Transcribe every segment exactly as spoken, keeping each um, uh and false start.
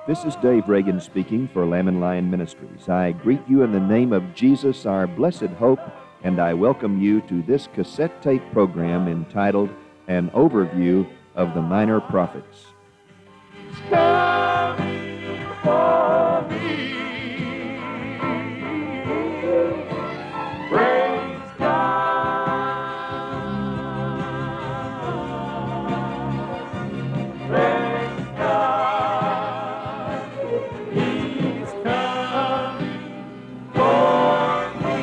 This is Dave Reagan speaking for Lamb and Lion Ministries. I greet you in the name of Jesus, our blessed hope, and I welcome you to this cassette tape program entitled An Overview of the Minor Prophets. He's coming for me. Praise God. Praise God. He's coming for me.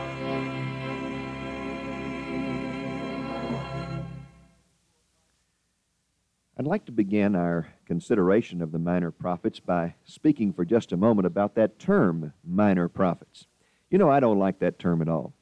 I'd like to begin our consideration of the minor prophets by speaking for just a moment about that term, minor prophets. You know, I don't like that term at all.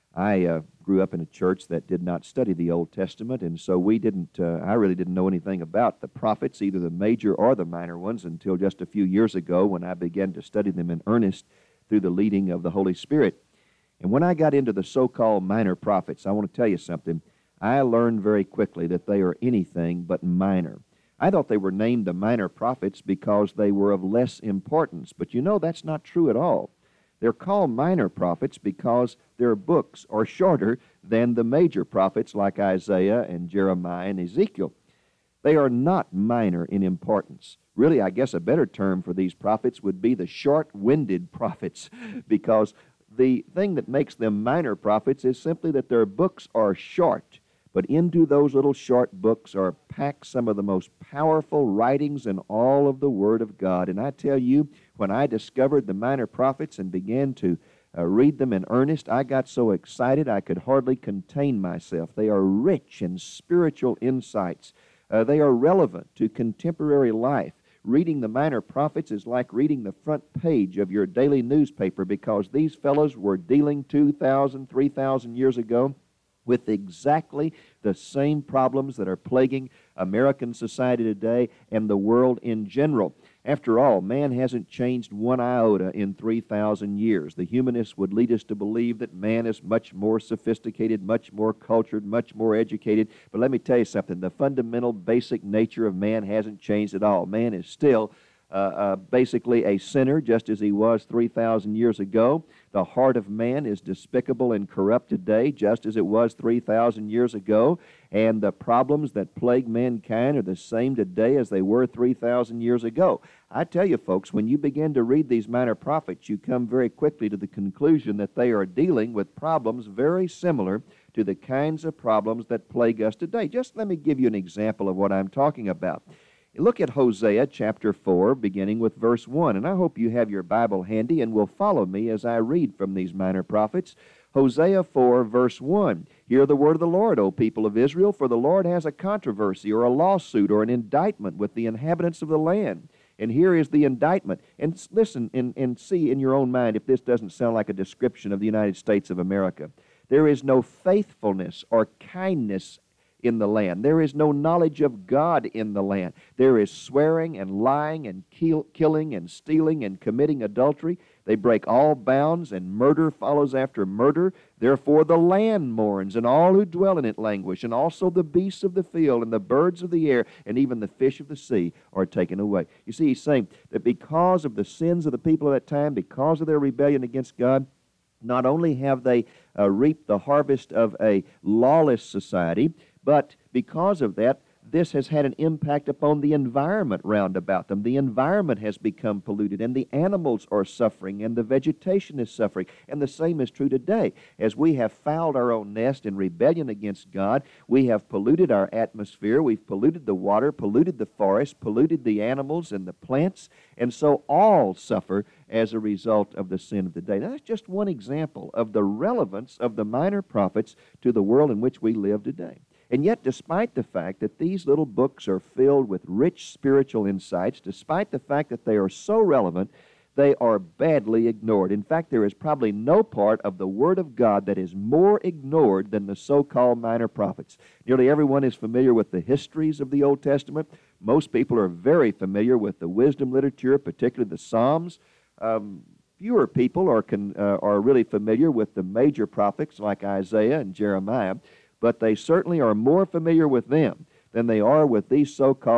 I uh, grew up in a church that did not study the Old Testament, and so we didn't, uh, I really didn't know anything about the prophets, either the major or the minor ones, until just a few years ago when I began to study them in earnest through the leading of the Holy Spirit. And when I got into the so-called minor prophets, I want to tell you something. I learned very quickly that they are anything but minor. I thought they were named the minor prophets because they were of less importance, but you know that's not true at all. They're called minor prophets because their books are shorter than the major prophets like Isaiah and Jeremiah and Ezekiel. They are not minor in importance. Really, I guess a better term for these prophets would be the short-winded prophets, because the thing that makes them minor prophets is simply that their books are short. But into those little short books are packed some of the most powerful writings in all of the Word of God. And I tell you, when I discovered the minor prophets and began to uh, read them in earnest, I got so excited I could hardly contain myself. They are rich in spiritual insights. Uh, they are relevant to contemporary life. Reading the minor prophets is like reading the front page of your daily newspaper, because these fellows were dealing two thousand, three thousand years ago with exactly the same problems that are plaguing American society today and the world in general. After all, man hasn't changed one iota in three thousand years. The humanists would lead us to believe that man is much more sophisticated, much more cultured, much more educated. But let me tell you something. The fundamental, basic nature of man hasn't changed at all. Man is still Uh, uh, basically a sinner, just as he was three thousand years ago. The heart of man is despicable and corrupt today, just as it was three thousand years ago. And the problems that plague mankind are the same today as they were three thousand years ago. I tell you, folks, when you begin to read these minor prophets, you come very quickly to the conclusion that they are dealing with problems very similar to the kinds of problems that plague us today. Just let me give you an example of what I'm talking about. Look at Hosea chapter four, beginning with verse one, and I hope you have your Bible handy and will follow me as I read from these minor prophets. Hosea four, verse one, "Hear the word of the Lord, O people of Israel, for the Lord has a controversy or a lawsuit or an indictment with the inhabitants of the land. And here is the indictment." And listen and, and see in your own mind if this doesn't sound like a description of the United States of America. "There is no faithfulness or kindness in the land. There is no knowledge of God in the land. There is swearing and lying and kill, killing and stealing and committing adultery. They break all bounds, and murder follows after murder. Therefore the land mourns, and all who dwell in it languish, and also the beasts of the field, and the birds of the air, and even the fish of the sea are taken away." You see, he's saying that because of the sins of the people of that time, because of their rebellion against God, not only have they uh, reaped the harvest of a lawless society, but because of that, this has had an impact upon the environment round about them. The environment has become polluted, and the animals are suffering, and the vegetation is suffering. And the same is true today. As we have fouled our own nest in rebellion against God, we have polluted our atmosphere, we've polluted the water, polluted the forest, polluted the animals and the plants, and so all suffer as a result of the sin of the day. Now, that's just one example of the relevance of the minor prophets to the world in which we live today. And yet, despite the fact that these little books are filled with rich spiritual insights, despite the fact that they are so relevant, they are badly ignored. In fact, there is probably no part of the Word of God that is more ignored than the so-called minor prophets. Nearly everyone is familiar with the histories of the Old Testament. Most people are very familiar with the wisdom literature, particularly the Psalms. Um, fewer people are, con, uh, are really familiar with the major prophets like Isaiah and Jeremiah, but they certainly are more familiar with them than they are with these so-called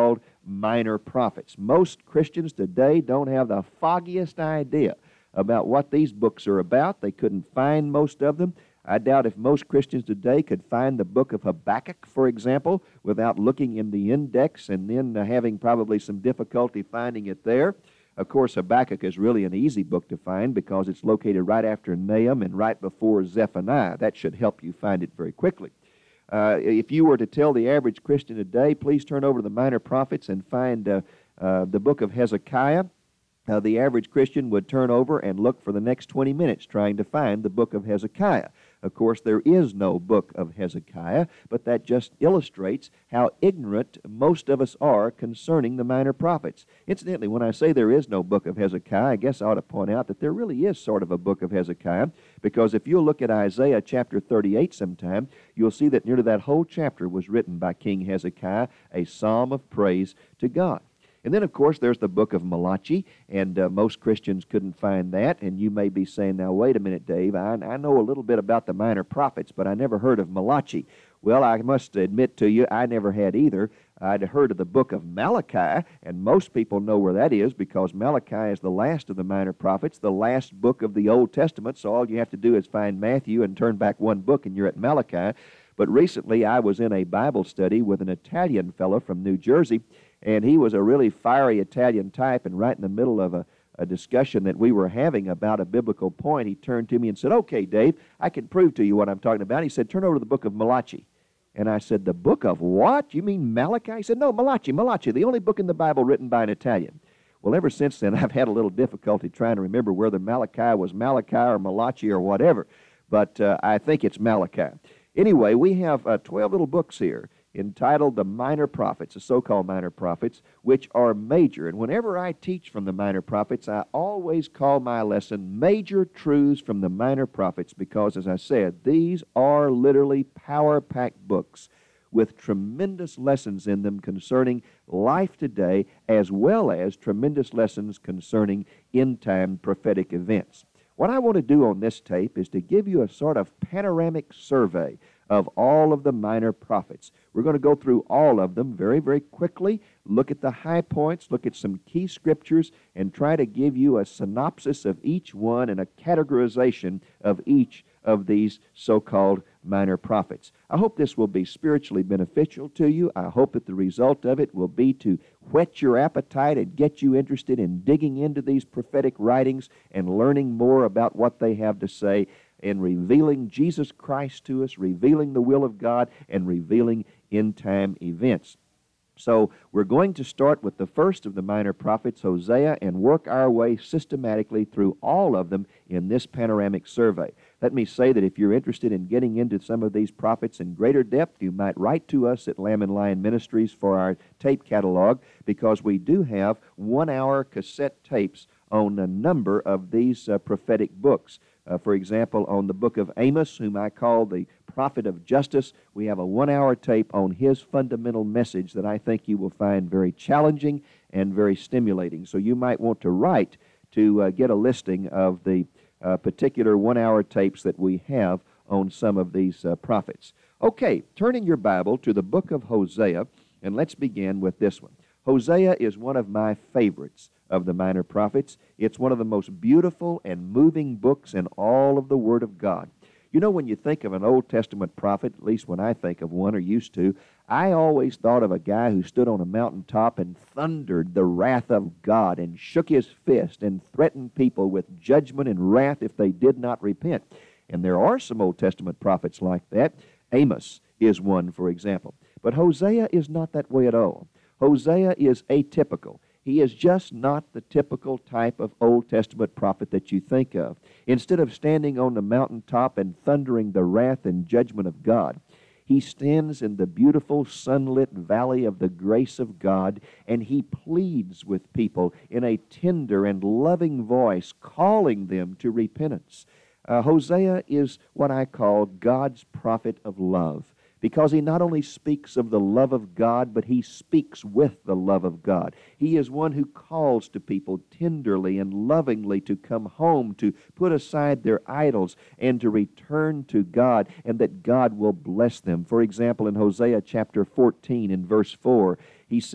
minor prophets. Most Christians today don't have the foggiest idea about what these books are about. They couldn't find most of them. I doubt if most Christians today could find the book of Habakkuk, for example, without looking in the index and then uh, having probably some difficulty finding it there. Of course, Habakkuk is really an easy book to find because it's located right after Nahum and right before Zephaniah. That should help you find it very quickly. Uh, if you were to tell the average Christian today, please turn over to the Minor Prophets and find uh, uh, the book of Hezekiah, uh, the average Christian would turn over and look for the next twenty minutes trying to find the book of Hezekiah. Of course, there is no book of Hezekiah, but that just illustrates how ignorant most of us are concerning the minor prophets. Incidentally, when I say there is no book of Hezekiah, I guess I ought to point out that there really is sort of a book of Hezekiah, because if you'll look at Isaiah chapter thirty-eight sometime, you'll see that nearly that whole chapter was written by King Hezekiah, a psalm of praise to God. And then, of course, there's the book of Malachi, and uh, most Christians couldn't find that. And you may be saying, now, wait a minute, Dave, I, I know a little bit about the minor prophets, but I never heard of Malachi. Well, I must admit to you, I never had either. I'd heard of the book of Malachi, and most people know where that is because Malachi is the last of the minor prophets, the last book of the Old Testament, so all you have to do is find Matthew and turn back one book, and you're at Malachi. But recently, I was in a Bible study with an Italian fellow from New Jersey, and he was a really fiery Italian type, and right in the middle of a, a discussion that we were having about a biblical point, he turned to me and said, okay, Dave, I can prove to you what I'm talking about. He said, turn over to the book of Malachi. And I said, the book of what? You mean Malachi? He said, no, Malachi, Malachi, the only book in the Bible written by an Italian. Well, ever since then, I've had a little difficulty trying to remember whether Malachi was Malachi or Malachi or whatever, but uh, I think it's Malachi. Anyway, we have uh, twelve little books here entitled the Minor Prophets, the so-called Minor Prophets, which are major. And whenever I teach from the Minor Prophets, I always call my lesson Major Truths from the Minor Prophets because, as I said, these are literally power-packed books with tremendous lessons in them concerning life today, as well as tremendous lessons concerning end-time prophetic events. What I want to do on this tape is to give you a sort of panoramic survey of all of the minor prophets. We're going to go through all of them very, very quickly, look at the high points, look at some key scriptures, and try to give you a synopsis of each one and a categorization of each of these so-called minor prophets. I hope this will be spiritually beneficial to you. I hope that the result of it will be to whet your appetite and get you interested in digging into these prophetic writings and learning more about what they have to say and revealing Jesus Christ to us, revealing the will of God, and revealing end-time events. So we're going to start with the first of the minor prophets, Hosea, and work our way systematically through all of them in this panoramic survey. Let me say that if you're interested in getting into some of these prophets in greater depth, you might write to us at Lamb and Lion Ministries for our tape catalog, because we do have one-hour cassette tapes on a number of these uh, prophetic books. Uh, for example, on the book of Amos, whom I call the prophet of justice, we have a one-hour tape on his fundamental message that I think you will find very challenging and very stimulating. So you might want to write to uh, get a listing of the uh, particular one-hour tapes that we have on some of these uh, prophets. Okay, turn in your Bible to the book of Hosea, and let's begin with this one. Hosea is one of my favorites of the minor prophets. It's one of the most beautiful and moving books in all of the Word of God. You know, when you think of an Old Testament prophet, at least when I think of one or used to, I always thought of a guy who stood on a mountaintop and thundered the wrath of God and shook his fist and threatened people with judgment and wrath if they did not repent. And there are some Old Testament prophets like that. Amos is one, for example. But Hosea is not that way at all. Hosea is atypical. He is just not the typical type of Old Testament prophet that you think of. Instead of standing on the mountaintop and thundering the wrath and judgment of God, he stands in the beautiful sunlit valley of the grace of God, and he pleads with people in a tender and loving voice, calling them to repentance. Uh, Hosea is what I call God's prophet of love, because he not only speaks of the love of God, but he speaks with the love of God. He is one who calls to people tenderly and lovingly to come home, to put aside their idols, and to return to God, and that God will bless them. For example, in Hosea chapter fourteen, in verse four, he says,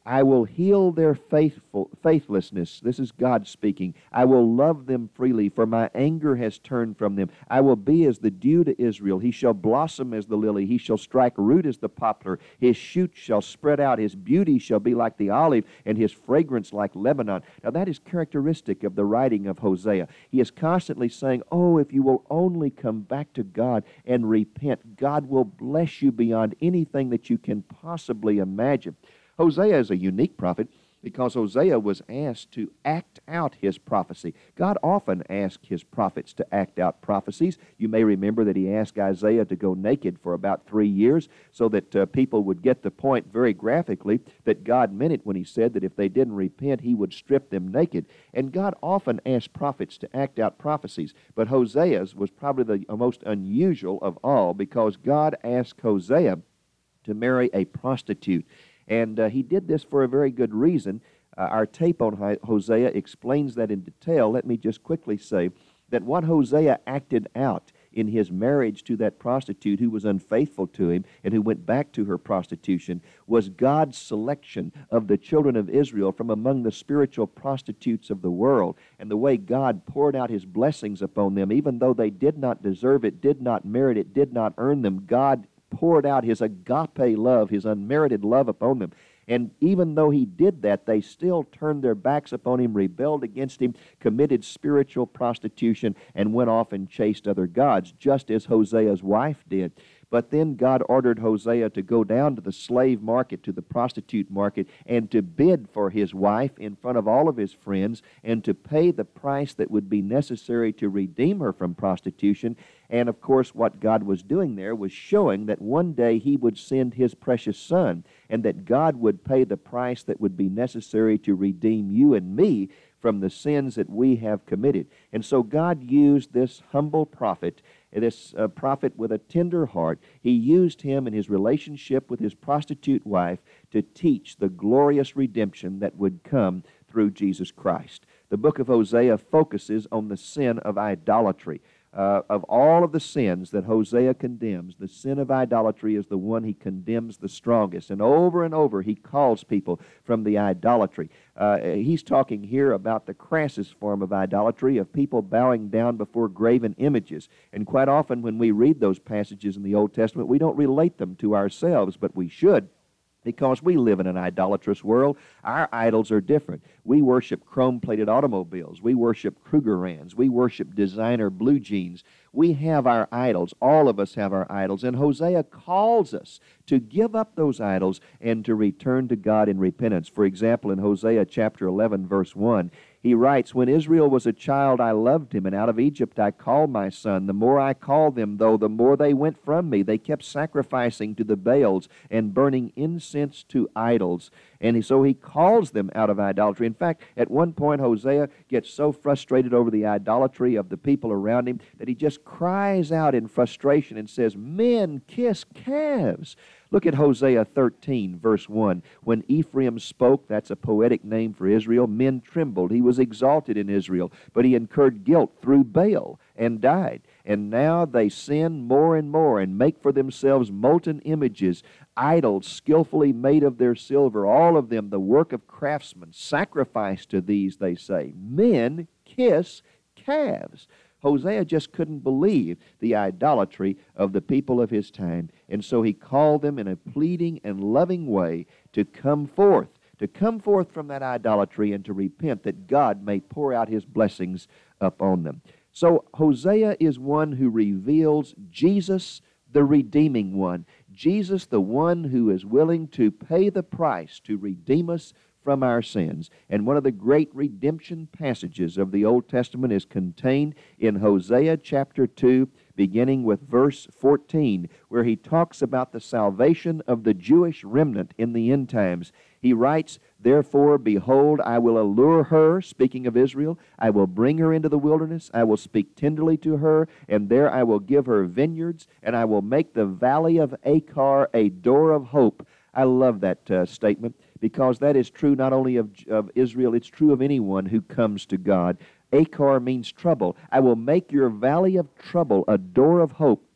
I will heal their faithful, faithlessness. This is God speaking. I will love them freely, for my anger has turned from them. I will be as the dew to Israel. He shall blossom as the lily. He shall strike root as the poplar. His shoots shall spread out. His beauty shall be like the olive, and his fragrance like Lebanon. Now, that is characteristic of the writing of Hosea. He is constantly saying, oh, if you will only come back to God and repent, God will bless you beyond anything that you can possibly imagine. Hosea is a unique prophet because Hosea was asked to act out his prophecy. God often asks his prophets to act out prophecies. You may remember that he asked Isaiah to go naked for about three years so that uh, people would get the point very graphically that God meant it when he said that if they didn't repent, he would strip them naked. And God often asked prophets to act out prophecies, but Hosea's was probably the most unusual of all because God asked Hosea to marry a prostitute. And uh, he did this for a very good reason. Uh, our tape on Hosea explains that in detail. Let me just quickly say that what Hosea acted out in his marriage to that prostitute who was unfaithful to him and who went back to her prostitution was God's selection of the children of Israel from among the spiritual prostitutes of the world, and the way God poured out his blessings upon them, even though they did not deserve it, did not merit it, did not earn them. God poured out his agape love, his unmerited love upon them. And even though he did that, they still turned their backs upon him, rebelled against him, committed spiritual prostitution, and went off and chased other gods, just as Hosea's wife did. But then God ordered Hosea to go down to the slave market, to the prostitute market, and to bid for his wife in front of all of his friends, and to pay the price that would be necessary to redeem her from prostitution. And of course, what God was doing there was showing that one day he would send his precious son, and that God would pay the price that would be necessary to redeem you and me from the sins that we have committed. And so God used this humble prophet, this uh, prophet with a tender heart. He used him in his relationship with his prostitute wife to teach the glorious redemption that would come through Jesus Christ. The book of Hosea focuses on the sin of idolatry. Uh, of all of the sins that Hosea condemns, the sin of idolatry is the one he condemns the strongest. And over and over he calls people from the idolatry. Uh, he's talking here about the crassest form of idolatry, of people bowing down before graven images. And quite often when we read those passages in the Old Testament, we don't relate them to ourselves, but we should, because we live in an idolatrous world. Our idols are different. We worship chrome-plated automobiles. We worship Krugerrands. We worship designer blue jeans. We have our idols. All of us have our idols. And Hosea calls us to give up those idols and to return to God in repentance. For example, in Hosea chapter eleven, verse one, he writes, "When Israel was a child, I loved him, and out of Egypt I called my son. The more I called them, though, the more they went from me. They kept sacrificing to the Baals and burning incense to idols." And so he calls them out of idolatry. In fact, at one point, Hosea gets so frustrated over the idolatry of the people around him that he just cries out in frustration and says, "Men kiss calves." Look at Hosea thirteen, verse one. "When Ephraim spoke," that's a poetic name for Israel, "men trembled. He was exalted in Israel, but he incurred guilt through Baal and died. And now they sin more and more and make for themselves molten images, idols skillfully made of their silver, all of them the work of craftsmen. Sacrifice to these, they say. Men kiss calves." Hosea just couldn't believe the idolatry of the people of his time, and so he called them in a pleading and loving way to come forth, to come forth from that idolatry and to repent, that God may pour out his blessings upon them. So Hosea is one who reveals Jesus, the redeeming one, Jesus, the one who is willing to pay the price to redeem us from our sins. And one of the great redemption passages of the Old Testament is contained in Hosea chapter two, beginning with verse fourteen, where he talks about the salvation of the Jewish remnant in the end times. He writes, "Therefore, behold, I will allure her," speaking of Israel, "I will bring her into the wilderness, I will speak tenderly to her, and there I will give her vineyards, and I will make the valley of Achor a door of hope." I love that uh, statement, because that is true not only of, of Israel, it's true of anyone who comes to God. Achor means trouble. I will make your valley of trouble a door of hope.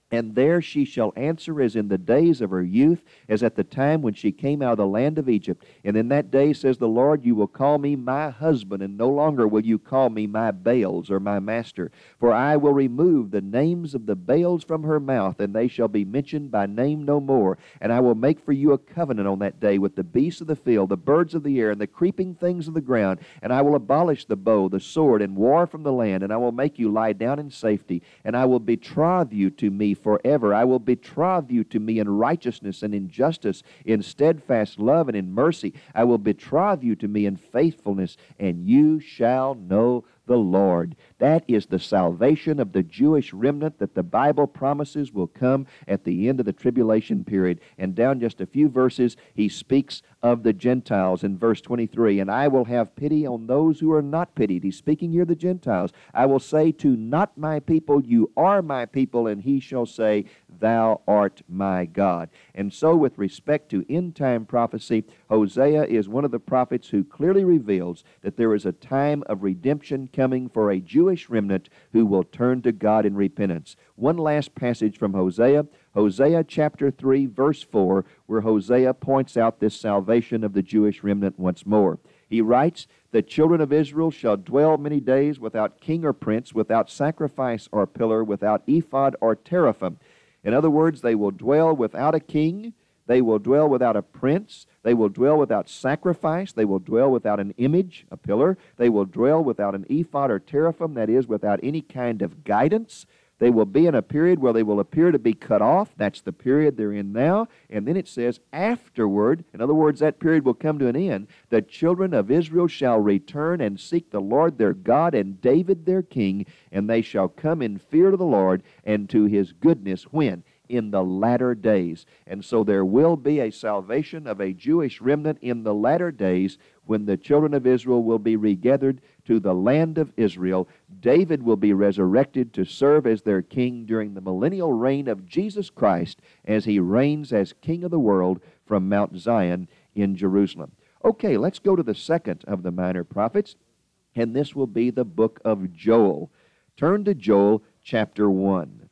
And there she shall answer as in the days of her youth, as at the time when she came out of the land of Egypt. And in that day, says the Lord, you will call me my husband, and no longer will you call me my Baals or my master. For I will remove the names of the Baals from her mouth, and they shall be mentioned by name no more. And I will make for you a covenant on that day with the beasts of the field, the birds of the air, and the creeping things of the ground. And I will abolish the bow, the sword, and war from the land. And I will make you lie down in safety. And I will betroth you to me forever. I will betroth you to me in righteousness and in justice, in steadfast love and in mercy. I will betroth you to me in faithfulness, and you shall know the Lord. That is the salvation of the Jewish remnant that the Bible promises will come at the end of the tribulation period. And down just a few verses, he speaks of the Gentiles in verse twenty-three. And I will have pity on those who are not pitied. He's speaking here of the Gentiles. I will say to not my people, you are my people, and he shall say, thou art my God. And so with respect to end-time prophecy, Hosea is one of the prophets who clearly reveals that there is a time of redemption coming for a Jewish remnant who will turn to God in repentance. One last passage from Hosea, Hosea chapter three, verse four, where Hosea points out this salvation of the Jewish remnant once more. He writes, the children of Israel shall dwell many days without king or prince, without sacrifice or pillar, without ephod or teraphim. In other words, they will dwell without a king, they will dwell without a prince, they will dwell without sacrifice, they will dwell without an image, a pillar, they will dwell without an ephod or teraphim, that is, without any kind of guidance. They will be in a period where they will appear to be cut off. That's the period they're in now. And then it says, afterward, in other words, that period will come to an end, the children of Israel shall return and seek the Lord their God and David their king, and they shall come in fear to the Lord and to his goodness. When? In the latter days. And so there will be a salvation of a Jewish remnant in the latter days when the children of Israel will be regathered to the land of Israel. David will be resurrected to serve as their king during the millennial reign of Jesus Christ as he reigns as king of the world from Mount Zion in Jerusalem. Okay, let's go to the second of the minor prophets, and this will be the book of Joel. Turn to Joel chapter one.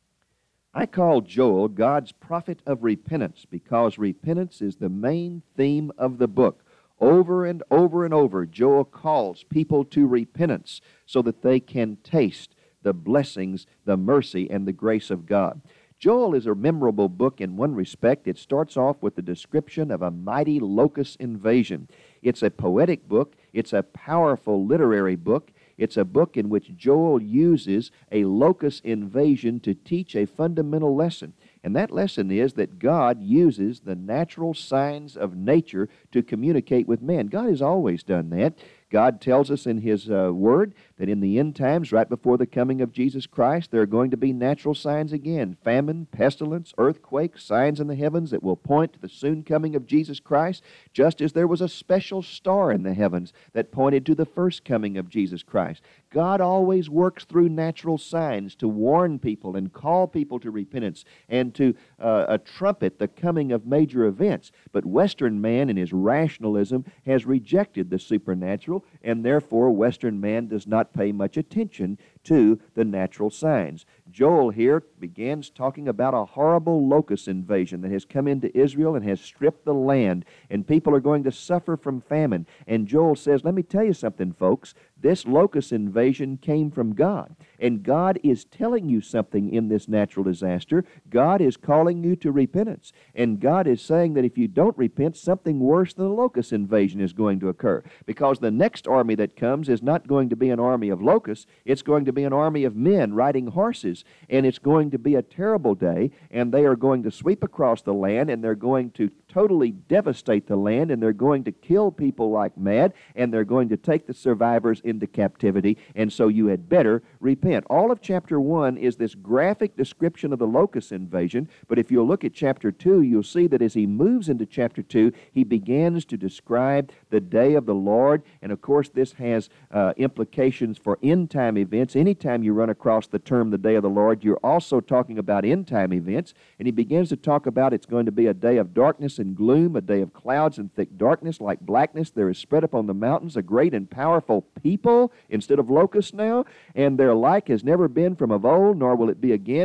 I call Joel God's prophet of repentance because repentance is the main theme of the book. Over and over and over, Joel calls people to repentance so that they can taste the blessings, the mercy, and the grace of God. Joel is a memorable book in one respect. It starts off with the description of a mighty locust invasion. It's a poetic book. It's a powerful literary book. It's a book in which Joel uses a locust invasion to teach a fundamental lesson. And that lesson is that God uses the natural signs of nature to communicate with man. God has always done that. God tells us in His uh, Word that in the end times, right before the coming of Jesus Christ, there are going to be natural signs again. Famine, pestilence, earthquake, signs in the heavens that will point to the soon coming of Jesus Christ, just as there was a special star in the heavens that pointed to the first coming of Jesus Christ. God always works through natural signs to warn people and call people to repentance and to uh, a trumpet the coming of major events. But Western man in his rationalism has rejected the supernatural, and therefore Western man does not pay much attention to the natural signs. Joel here begins talking about a horrible locust invasion that has come into Israel and has stripped the land, and people are going to suffer from famine. And Joel says, let me tell you something, folks. This locust invasion came from God, and God is telling you something in this natural disaster. God is calling you to repentance, and God is saying that if you don't repent, something worse than a locust invasion is going to occur, because the next army that comes is not going to be an army of locusts. It's going to be an army of men riding horses, and it's going to be a terrible day, and they are going to sweep across the land, and they're going to totally devastate the land, and they're going to kill people like mad, and they're going to take the survivors into captivity, and so you had better repent. All of chapter one is this graphic description of the locust invasion, but if you'll look at chapter two, you'll see that as he moves into chapter two, he begins to describe the day of the Lord, and of course this has uh, implications for end-time events. Anytime you run across the term the day of the Lord, you're also talking about end-time events, and he begins to talk about it's going to be a day of darkness and gloom, a day of clouds and thick darkness, like blackness. There is spread upon the mountains a great and powerful people instead of locusts now, and their like has never been from of old, nor will it be again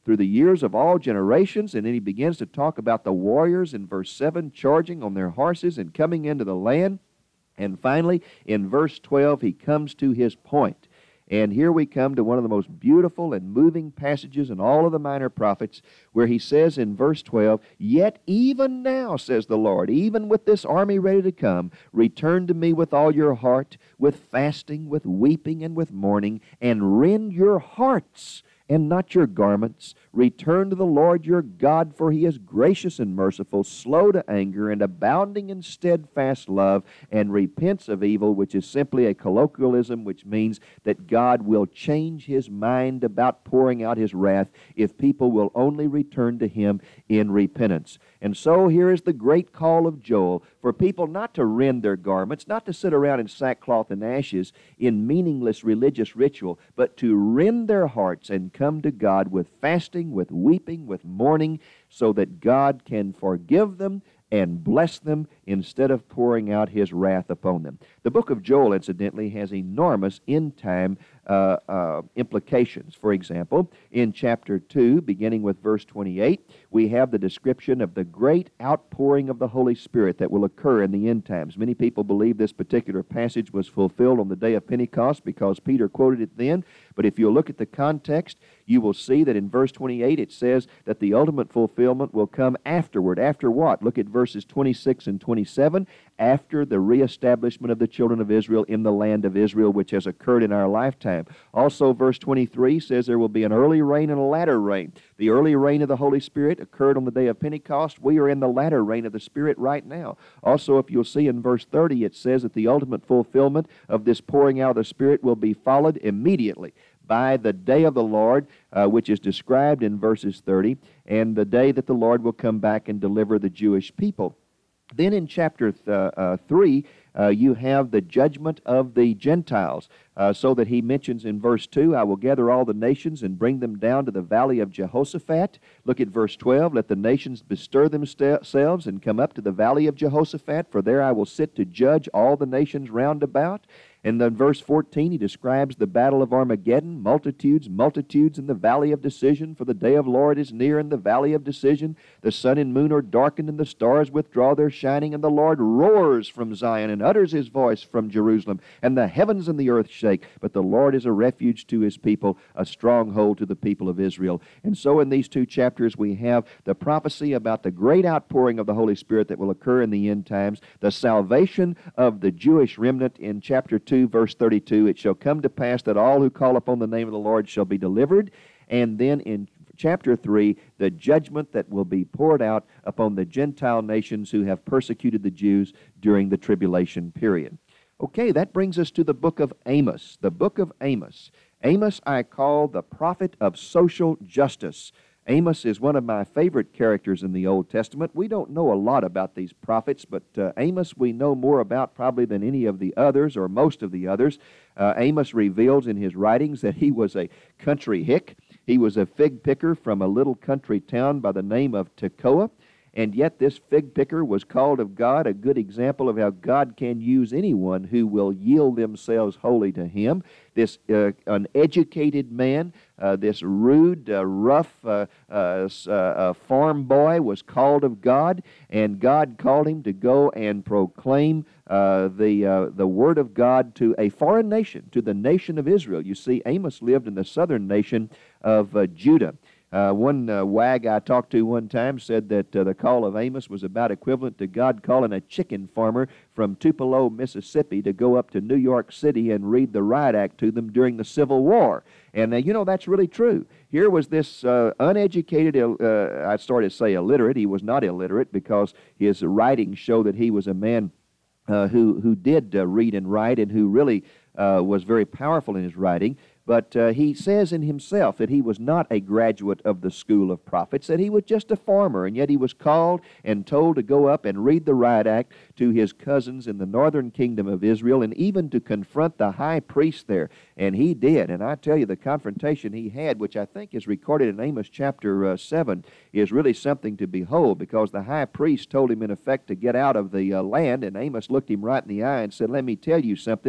through the years of all generations. And then he begins to talk about the warriors in verse seven charging on their horses and coming into the land. And finally, in verse twelve, he comes to his point. And here we come to one of the most beautiful and moving passages in all of the minor prophets, where he says in verse twelve, "Yet even now, says the Lord, even with this army ready to come, return to me with all your heart, with fasting, with weeping, and with mourning, and rend your hearts and not your garments. Return to the Lord your God, for he is gracious and merciful, slow to anger, and abounding in steadfast love, and repents of evil," which is simply a colloquialism which means that God will change his mind about pouring out his wrath if people will only return to him in repentance. And so here is the great call of Joel for people not to rend their garments, not to sit around in sackcloth and ashes in meaningless religious ritual, but to rend their hearts and come to God with fasting, with weeping, with mourning, so that God can forgive them and bless them instead of pouring out his wrath upon them. The book of Joel, incidentally, has enormous end-time uh, uh, implications. For example, in chapter two, beginning with verse twenty-eight, we have the description of the great outpouring of the Holy Spirit that will occur in the end times. Many people believe this particular passage was fulfilled on the day of Pentecost because Peter quoted it then, but if you look at the context, you will see that in verse twenty-eight it says that the ultimate fulfillment will come afterward. After what? Look at verses twenty-six and twenty-seven. After the reestablishment of the children of Israel in the land of Israel, which has occurred in our lifetime. Also, verse twenty-three says there will be an early rain and a latter rain. The early rain of the Holy Spirit occurred on the day of Pentecost. We are in the latter rain of the Spirit right now. Also, if you'll see in verse thirty, it says that the ultimate fulfillment of this pouring out of the Spirit will be followed immediately by the day of the Lord, uh, which is described in verses thirty, and the day that the Lord will come back and deliver the Jewish people. Then in chapter th uh, three, uh, you have the judgment of the Gentiles, uh, so that he mentions in verse two, "I will gather all the nations and bring them down to the valley of Jehoshaphat." Look at verse twelve, "Let the nations bestir themselves and come up to the valley of Jehoshaphat, for there I will sit to judge all the nations round about." And then verse fourteen, he describes the battle of Armageddon, "Multitudes, multitudes in the valley of decision, for the day of Lord is near in the valley of decision. The sun and moon are darkened, and the stars withdraw their shining, and the Lord roars from Zion and utters his voice from Jerusalem, and the heavens and the earth shake. But the Lord is a refuge to his people, a stronghold to the people of Israel." And so in these two chapters we have the prophecy about the great outpouring of the Holy Spirit that will occur in the end times, the salvation of the Jewish remnant in chapter two, verse thirty-two, "It shall come to pass that all who call upon the name of the Lord shall be delivered." And then in chapter three, the judgment that will be poured out upon the Gentile nations who have persecuted the Jews during the tribulation period. Okay, that brings us to the book of Amos. The book of Amos. Amos I call the prophet of social justice. Amos is one of my favorite characters in the Old Testament. We don't know a lot about these prophets, but uh, Amos we know more about probably than any of the others or most of the others. Uh, Amos reveals in his writings that he was a country hick. He was a fig picker from a little country town by the name of Tekoa. And yet this fig picker was called of God, a good example of how God can use anyone who will yield themselves wholly to him. This uh, uneducated man, uh, this rude, uh, rough uh, uh, uh, farm boy was called of God, and God called him to go and proclaim uh, the, uh, the word of God to a foreign nation, to the nation of Israel. You see, Amos lived in the southern nation of uh, Judah. Uh, one uh, wag I talked to one time said that uh, the call of Amos was about equivalent to God calling a chicken farmer from Tupelo, Mississippi to go up to New York City and read the riot act to them during the Civil War. And uh, you know, that's really true. Here was this uh, uneducated, uh, I started to say illiterate. He was not illiterate because his writings show that he was a man uh, who, who did uh, read and write and who really uh, was very powerful in his writing. But uh, he says in himself that he was not a graduate of the school of prophets, that he was just a farmer, and yet he was called and told to go up and read the riot act to his cousins in the northern kingdom of Israel, and even to confront the high priest there. And he did. And I tell you, the confrontation he had, which I think is recorded in Amos chapter uh, seven, is really something to behold, because the high priest told him in effect to get out of the uh, land, and Amos looked him right in the eye and said, "Let me tell you something.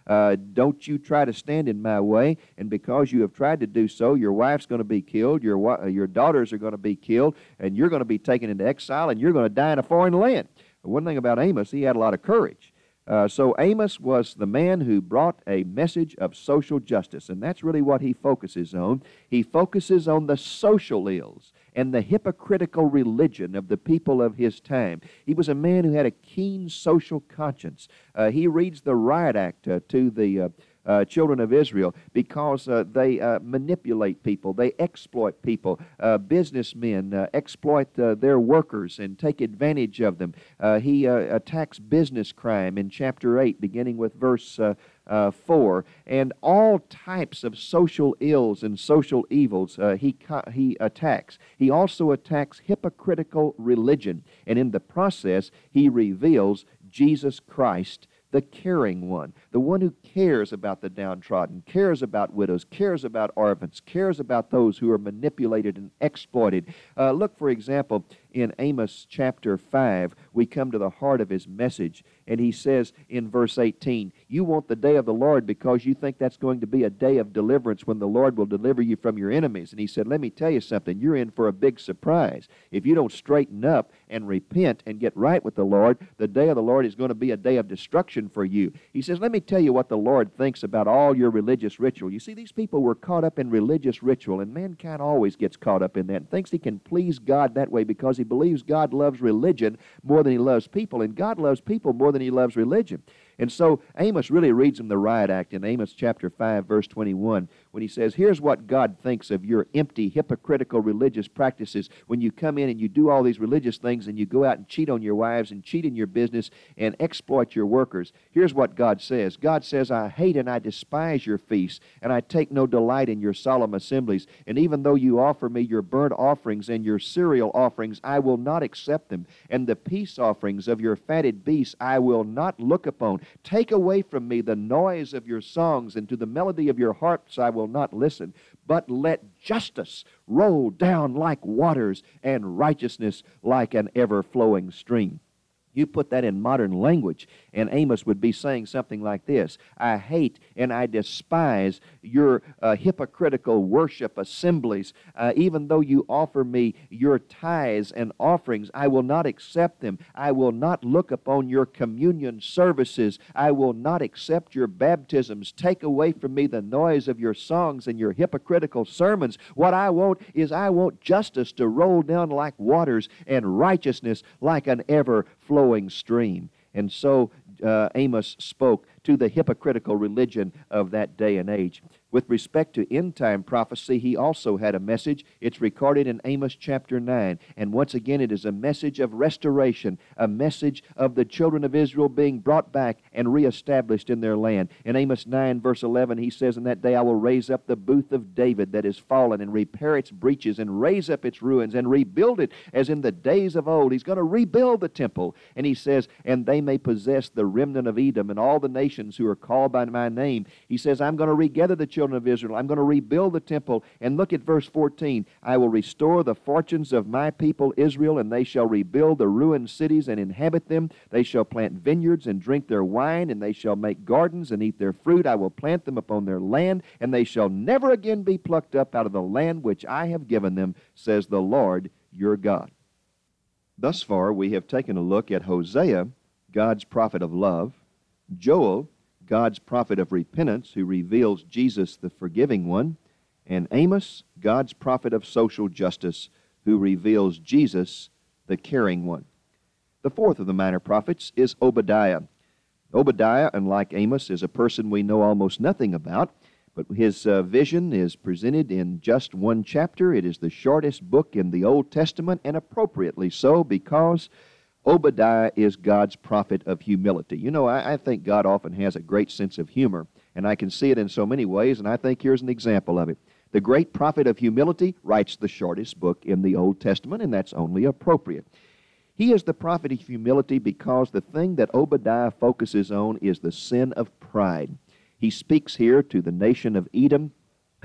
Uh, don't you try to stand in my way, and because you have tried to do so, your wife's going to be killed, your, wi- your daughters are going to be killed, and you're going to be taken into exile, and you're going to die in a foreign land. One thing about Amos, he had a lot of courage. Uh, so Amos was the man who brought a message of social justice, and that's really what he focuses on. He focuses on the social ills and the hypocritical religion of the people of his time. He was a man who had a keen social conscience. Uh, he reads the Riot Act uh, to the uh, Uh, children of Israel because uh, they uh, manipulate people, they exploit people. Uh, businessmen uh, exploit uh, their workers and take advantage of them. Uh, he uh, attacks business crime in chapter eight, beginning with verse uh, uh, four, and all types of social ills and social evils uh, he, he attacks. He also attacks hypocritical religion, and in the process he reveals Jesus Christ, the caring one, the one who cares about the downtrodden, cares about widows, cares about orphans, cares about those who are manipulated and exploited. Uh, look, for example, in Amos chapter five, we come to the heart of his message, and he says in verse eighteen, you want the day of the Lord because you think that's going to be a day of deliverance when the Lord will deliver you from your enemies. And he said, let me tell you something, you're in for a big surprise. If you don't straighten up and repent and get right with the Lord, the day of the Lord is going to be a day of destruction for you. He says, let me tell you what the Lord thinks about all your religious ritual. You see, these people were caught up in religious ritual, and mankind always gets caught up in that and thinks he can please God that way because he believes God loves religion more than he loves people, and God loves people more than he loves religion. And so Amos really reads him the Riot Act in Amos chapter five, verse twenty-one, when he says, here's what God thinks of your empty, hypocritical religious practices when you come in and you do all these religious things and you go out and cheat on your wives and cheat in your business and exploit your workers. Here's what God says. God says, I hate and I despise your feasts, and I take no delight in your solemn assemblies. And even though you offer me your burnt offerings and your cereal offerings, I will not accept them. And the peace offerings of your fatted beasts I will not look upon. Take away from me the noise of your songs, and to the melody of your harps I will not listen. But let justice roll down like waters, and righteousness like an ever-flowing stream. You put that in modern language, and Amos would be saying something like this. I hate and I despise your uh, hypocritical worship assemblies. Uh, even though you offer me your tithes and offerings, I will not accept them. I will not look upon your communion services. I will not accept your baptisms. Take away from me the noise of your songs and your hypocritical sermons. What I want is I want justice to roll down like waters and righteousness like an ever-flowing stream. And so uh, Amos spoke to the hypocritical religion of that day and age. With respect to end-time prophecy, he also had a message. It's recorded in Amos chapter nine. And once again, it is a message of restoration, a message of the children of Israel being brought back and reestablished in their land. In Amos nine, verse eleven, he says, in that day I will raise up the booth of David that is fallen, and repair its breaches, and raise up its ruins, and rebuild it as in the days of old. He's going to rebuild the temple. And he says, and they may possess the remnant of Edom and all the nations who are called by my name. He says, I'm going to regather the children of Israel. I'm going to rebuild the temple. And look at verse fourteen. I will restore the fortunes of my people Israel, and they shall rebuild the ruined cities and inhabit them. They shall plant vineyards and drink their wine, and they shall make gardens and eat their fruit. I will plant them upon their land, and they shall never again be plucked up out of the land which I have given them, says the Lord your God. Thus far, we have taken a look at Hosea, God's prophet of love, Joel, God's prophet of repentance, who reveals Jesus the forgiving one, and Amos, God's prophet of social justice, who reveals Jesus the caring one. The fourth of the minor prophets is Obadiah. Obadiah, unlike Amos, is a person we know almost nothing about, but his uh, vision is presented in just one chapter. It is the shortest book in the Old Testament, and appropriately so, because Obadiah is God's prophet of humility. You know, I, I think God often has a great sense of humor, and I can see it in so many ways, and I think here's an example of it. The great prophet of humility writes the shortest book in the Old Testament, and that's only appropriate. He is the prophet of humility because the thing that Obadiah focuses on is the sin of pride. He speaks here to the nation of Edom,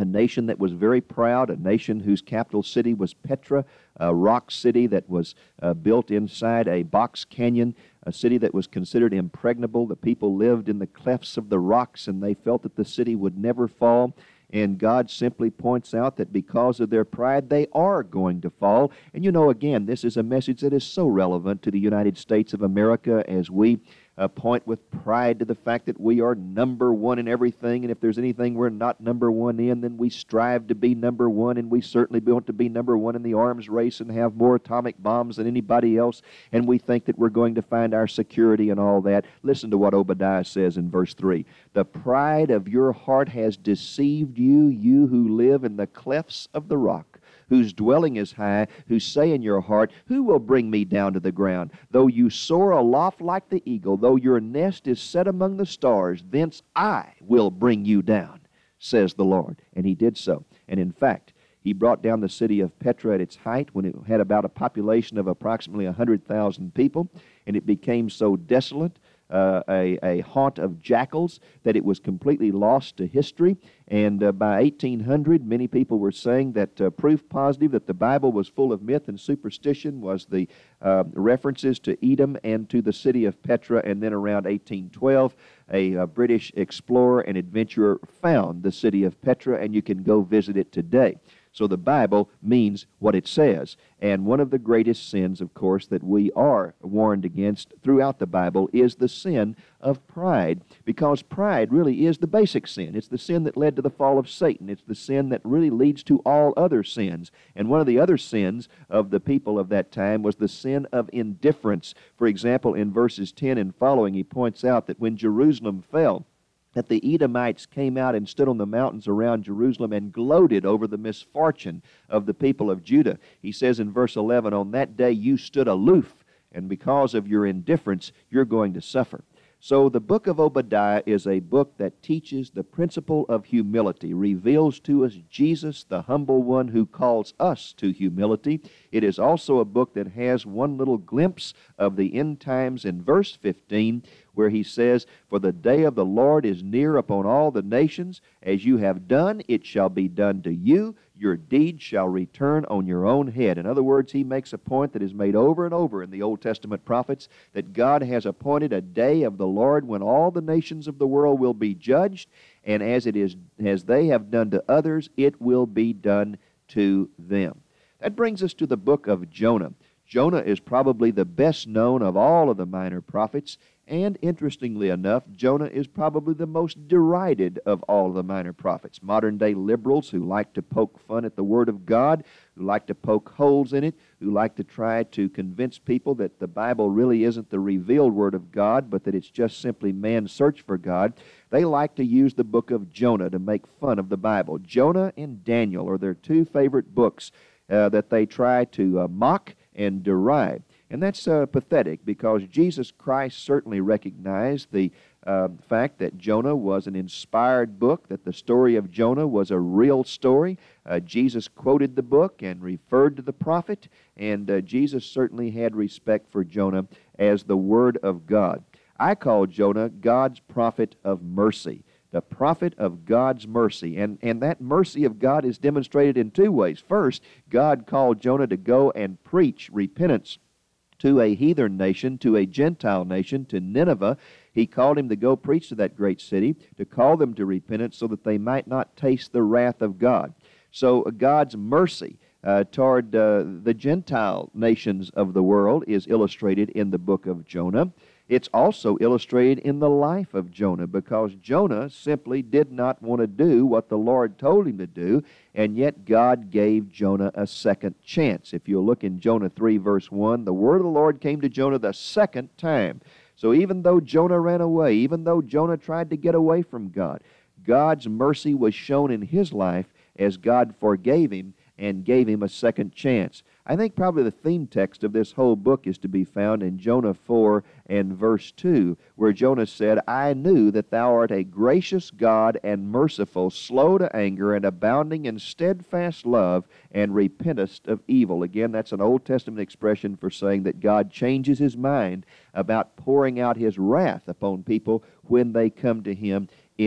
a nation that was very proud, a nation whose capital city was Petra, a rock city that was uh, built inside a box canyon, a city that was considered impregnable. The people lived in the clefts of the rocks, and they felt that the city would never fall. And God simply points out that because of their pride, they are going to fall. And you know, again, this is a message that is so relevant to the United States of America as we uh, point with pride to the fact that we are number one in everything. And if there's anything we're not number one in, then we strive to be number one. And we certainly want to be number one in the arms race and have more atomic bombs than anybody else. And we think that we're going to find our security and all that. Listen to what Obadiah says in verse three. The pride of your heart has deceived you, you who live in the clefts of the rock, whose dwelling is high, who say in your heart, who will bring me down to the ground? Though you soar aloft like the eagle, though your nest is set among the stars, thence I will bring you down, says the Lord. And he did so. And in fact, he brought down the city of Petra at its height when it had about a population of approximately one hundred thousand people, and it became so desolate, Uh, a, a haunt of jackals, that it was completely lost to history. And uh, by eighteen hundred, many people were saying that uh, proof positive that the Bible was full of myth and superstition was the uh, references to Edom and to the city of Petra. And then around eighteen twelve, a, a British explorer and adventurer found the city of Petra, and you can go visit it today. So the Bible means what it says. And one of the greatest sins, of course, that we are warned against throughout the Bible is the sin of pride, because pride really is the basic sin. It's the sin that led to the fall of Satan. It's the sin that really leads to all other sins. And one of the other sins of the people of that time was the sin of indifference. For example, in verses ten and following, he points out that when Jerusalem fell, that the Edomites came out and stood on the mountains around Jerusalem and gloated over the misfortune of the people of Judah. He says in verse eleven, on that day you stood aloof, and because of your indifference, you're going to suffer. So the book of Obadiah is a book that teaches the principle of humility, reveals to us Jesus, the humble one who calls us to humility. It is also a book that has one little glimpse of the end times in verse fifteen, where he says, for the day of the Lord is near upon all the nations. As you have done, it shall be done to you. Your deed shall return on your own head. In other words, he makes a point that is made over and over in the Old Testament prophets, that God has appointed a day of the Lord when all the nations of the world will be judged, and as it is, as they have done to others, it will be done to them. That brings us to the book of Jonah. Jonah is probably the best known of all of the minor prophets, and interestingly enough, Jonah is probably the most derided of all of the minor prophets. Modern-day liberals who like to poke fun at the Word of God, who like to poke holes in it, who like to try to convince people that the Bible really isn't the revealed Word of God, but that it's just simply man's search for God, they like to use the book of Jonah to make fun of the Bible. Jonah and Daniel are their two favorite books uh, that they try to uh, mock and deride. And that's uh, pathetic, because Jesus Christ certainly recognized the uh, fact that Jonah was an inspired book, that the story of Jonah was a real story. Uh, Jesus quoted the book and referred to the prophet, and uh, Jesus certainly had respect for Jonah as the Word of God. I call Jonah God's prophet of mercy, the prophet of God's mercy. And, and that mercy of God is demonstrated in two ways. First, God called Jonah to go and preach repentance to a heathen nation, to a Gentile nation, to Nineveh. He called him to go preach to that great city, to call them to repentance so that they might not taste the wrath of God. So uh, God's mercy uh, toward uh, the Gentile nations of the world is illustrated in the book of Jonah. It's also illustrated in the life of Jonah, because Jonah simply did not want to do what the Lord told him to do, and yet God gave Jonah a second chance. If you'll look in Jonah three, verse one, the word of the Lord came to Jonah the second time. So even though Jonah ran away, even though Jonah tried to get away from God, God's mercy was shown in his life as God forgave him and gave him a second chance. I think probably the theme text of this whole book is to be found in Jonah four and verse two, where Jonah said, I knew that thou art a gracious God and merciful, slow to anger, and abounding in steadfast love, and repentest of evil. Again, that's an Old Testament expression for saying that God changes his mind about pouring out his wrath upon people when they come to him in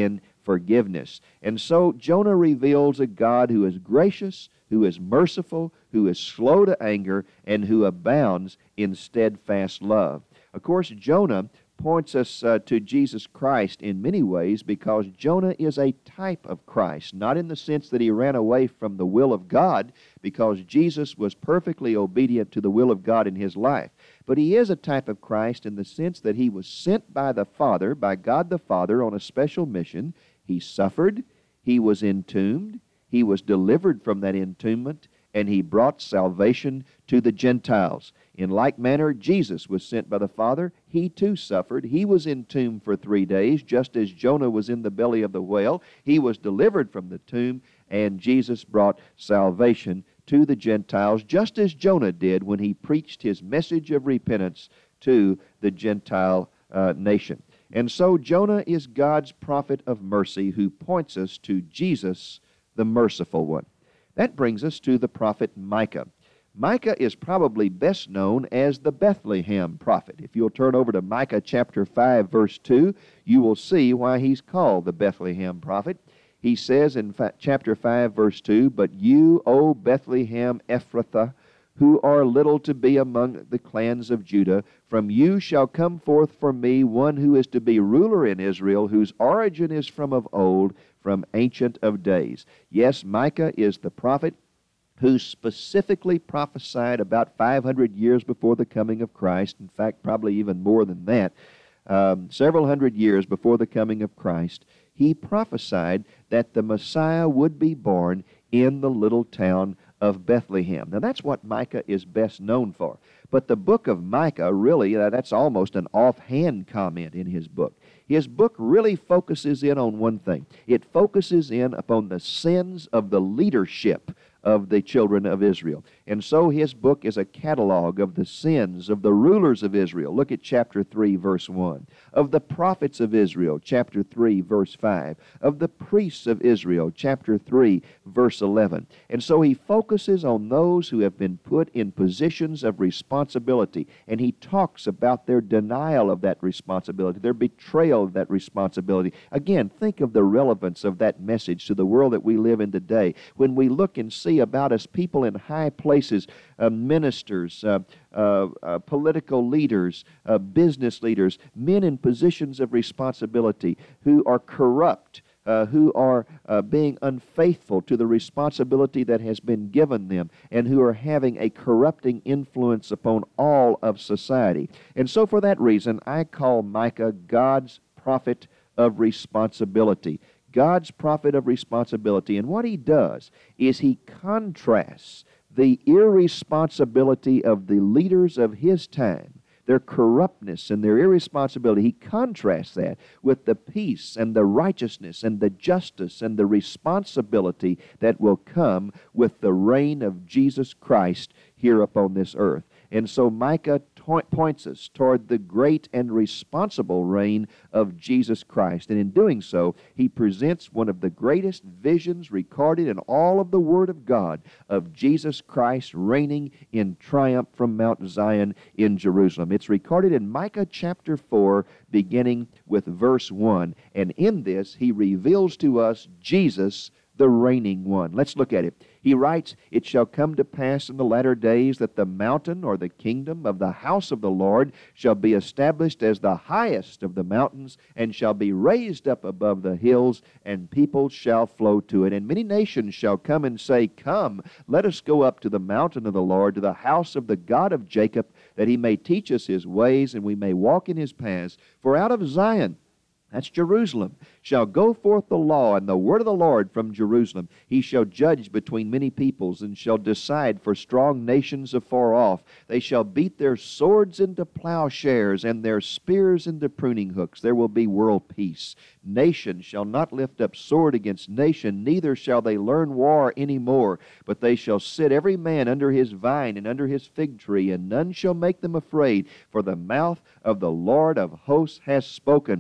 forgiveness. And so Jonah reveals a God who is gracious, who is merciful, who is slow to anger, and who abounds in steadfast love. Of course, Jonah points us uh, to Jesus Christ in many ways, because Jonah is a type of Christ, not in the sense that he ran away from the will of God, because Jesus was perfectly obedient to the will of God in his life. But he is a type of Christ in the sense that he was sent by the Father, by God the Father, on a special mission. He suffered, he was entombed, he was delivered from that entombment, and he brought salvation to the Gentiles. In like manner, Jesus was sent by the Father. He too suffered. He was entombed for three days, just as Jonah was in the belly of the whale. He was delivered from the tomb, and Jesus brought salvation to the Gentiles, just as Jonah did when he preached his message of repentance to the Gentile uh, nation. And so Jonah is God's prophet of mercy who points us to Jesus, the merciful one. That brings us to the prophet Micah. Micah is probably best known as the Bethlehem prophet. If you'll turn over to Micah chapter five, verse two, you will see why he's called the Bethlehem prophet. He says in chapter five, verse two, "But you, O Bethlehem Ephrathah, who are little to be among the clans of Judah, from you shall come forth for me one who is to be ruler in Israel, whose origin is from of old, from ancient of days." Yes, Micah is the prophet who specifically prophesied about five hundred years before the coming of Christ. In fact, probably even more than that. Um, several hundred years before the coming of Christ, he prophesied that the Messiah would be born in the little town of Bethlehem. Now, that's what Micah is best known for. But the book of Micah, really, uh, that's almost an offhand comment in his book. His book really focuses in on one thing. It focuses in upon the sins of the leadership of the children of Israel. And so his book is a catalog of the sins of the rulers of Israel. Look at chapter three, verse one. Of the prophets of Israel, chapter three, verse five. Of the priests of Israel, chapter three, verse eleven. And so he focuses on those who have been put in positions of responsibility. And he talks about their denial of that responsibility, their betrayal of that responsibility. Again, think of the relevance of that message to the world that we live in today. When we look and see about us people in high places, uh, ministers, uh, uh, uh, political leaders, uh, business leaders, men in positions of responsibility who are corrupt, uh, who are uh, being unfaithful to the responsibility that has been given them, and who are having a corrupting influence upon all of society. And so for that reason, I call Micah God's prophet of responsibility. God's prophet of responsibility. And what he does is he contrasts the irresponsibility of the leaders of his time, their corruptness and their irresponsibility. He contrasts that with the peace and the righteousness and the justice and the responsibility that will come with the reign of Jesus Christ here upon this earth. And so Micah points us toward the great and responsible reign of Jesus Christ. And in doing so, he presents one of the greatest visions recorded in all of the Word of God of Jesus Christ reigning in triumph from Mount Zion in Jerusalem. It's recorded in Micah chapter four, beginning with verse one. And in this, he reveals to us Jesus, the reigning one. Let's look at it. He writes, "It shall come to pass in the latter days that the mountain or the kingdom of the house of the Lord shall be established as the highest of the mountains, and shall be raised up above the hills, and people shall flow to it. And many nations shall come and say, Come, let us go up to the mountain of the Lord, to the house of the God of Jacob, that he may teach us his ways, and we may walk in his paths. For out of Zion," that's Jerusalem, "shall go forth the law and the word of the Lord from Jerusalem. He shall judge between many peoples, and shall decide for strong nations afar off. They shall beat their swords into plowshares, and their spears into pruning hooks. There will be world peace. Nation shall not lift up sword against nation, neither shall they learn war any more. But they shall sit every man under his vine and under his fig tree, and none shall make them afraid, for the mouth of the Lord of hosts has spoken."